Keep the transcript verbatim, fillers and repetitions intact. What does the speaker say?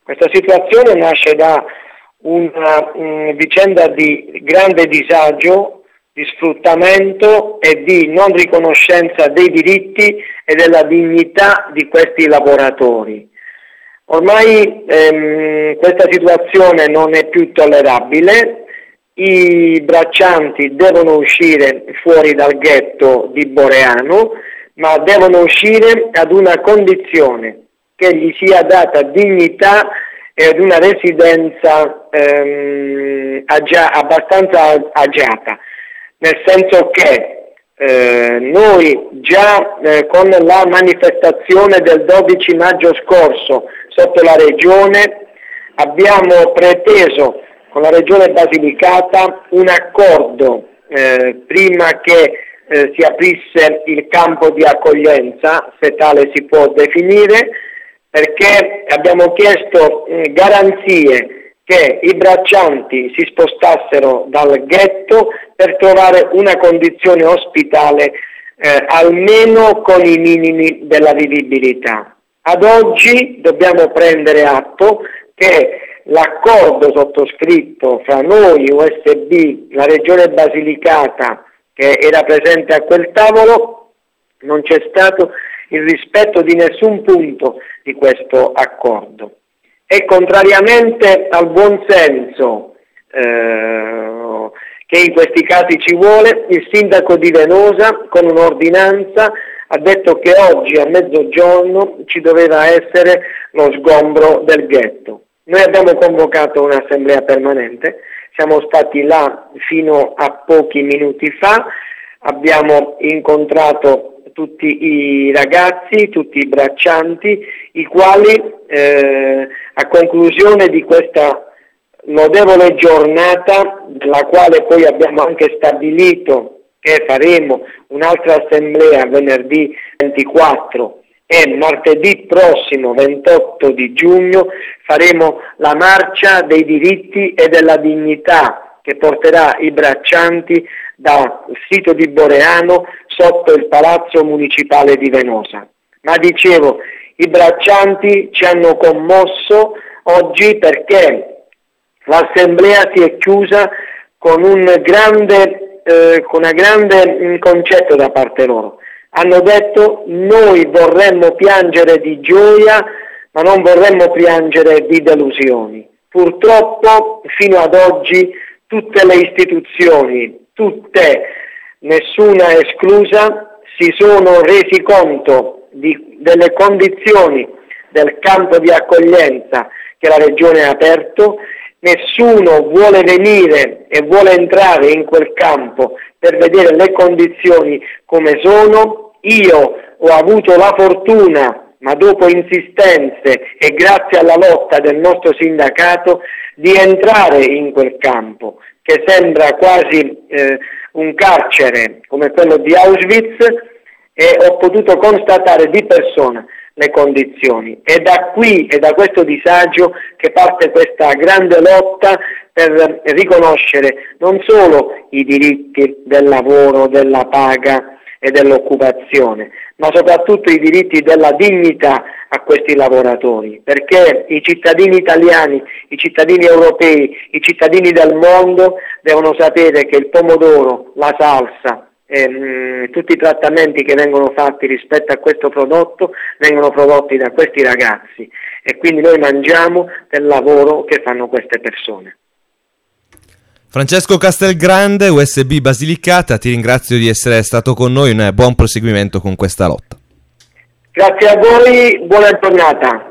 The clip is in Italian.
Questa situazione nasce da una um, vicenda di grande disagio, di sfruttamento e di non riconoscenza dei diritti e della dignità di questi lavoratori. Ormai ehm, questa situazione non è più tollerabile, i braccianti devono uscire fuori dal ghetto di Boreano, ma devono uscire ad una condizione, che gli sia data dignità e ad una residenza ehm, agia, abbastanza agiata, nel senso che eh, noi già eh, con la manifestazione del dodici maggio scorso sotto la Regione abbiamo preteso con la Regione Basilicata un accordo eh, prima che eh, si aprisse il campo di accoglienza, se tale si può definire, perché abbiamo chiesto eh, garanzie che i braccianti si spostassero dal ghetto per trovare una condizione ospitale eh, almeno con i minimi della vivibilità. Ad oggi dobbiamo prendere atto che l'accordo sottoscritto fra noi, U S B, la Regione Basilicata, che era presente a quel tavolo, non c'è stato il rispetto di nessun punto di questo accordo. E contrariamente al buon senso eh, che in questi casi ci vuole, il sindaco di Venosa con un'ordinanza ha detto che oggi a mezzogiorno ci doveva essere lo sgombro del ghetto. Noi abbiamo convocato un'assemblea permanente, siamo stati là fino a pochi minuti fa, abbiamo incontrato tutti i ragazzi, tutti i braccianti, i quali eh, a conclusione di questa lodevole giornata, della quale poi abbiamo anche stabilito che faremo un'altra assemblea venerdì ventiquattro e martedì prossimo ventotto di giugno faremo la marcia dei diritti e della dignità che porterà i braccianti dal sito di Boreano sotto il Palazzo Municipale di Venosa. Ma dicevo, i braccianti ci hanno commosso oggi perché l'assemblea si è chiusa con un grande, eh, con una grande concetto da parte loro. Hanno detto: noi vorremmo piangere di gioia, ma non vorremmo piangere di delusioni. Purtroppo fino ad oggi tutte le istituzioni, tutte, nessuna esclusa, si sono resi conto di, delle condizioni del campo di accoglienza che la Regione ha aperto. Nessuno vuole venire e vuole entrare in quel campo per vedere le condizioni come sono. Io ho avuto la fortuna, ma dopo insistenze e grazie alla lotta del nostro sindacato, di entrare in quel campo, che sembra quasi eh, un carcere come quello di Auschwitz, e ho potuto constatare di persona le condizioni. È da qui e da questo disagio che parte questa grande lotta per riconoscere non solo i diritti del lavoro, della paga e dell'occupazione, ma soprattutto i diritti della dignità a questi lavoratori, perché i cittadini italiani, i cittadini europei, i cittadini del mondo devono sapere che il pomodoro, la salsa, e, mh, tutti i trattamenti che vengono fatti rispetto a questo prodotto vengono prodotti da questi ragazzi, e quindi noi mangiamo del lavoro che fanno queste persone. Francesco Castelgrande, U S B Basilicata, ti ringrazio di essere stato con noi, un buon proseguimento con questa lotta. Grazie a voi, buona giornata.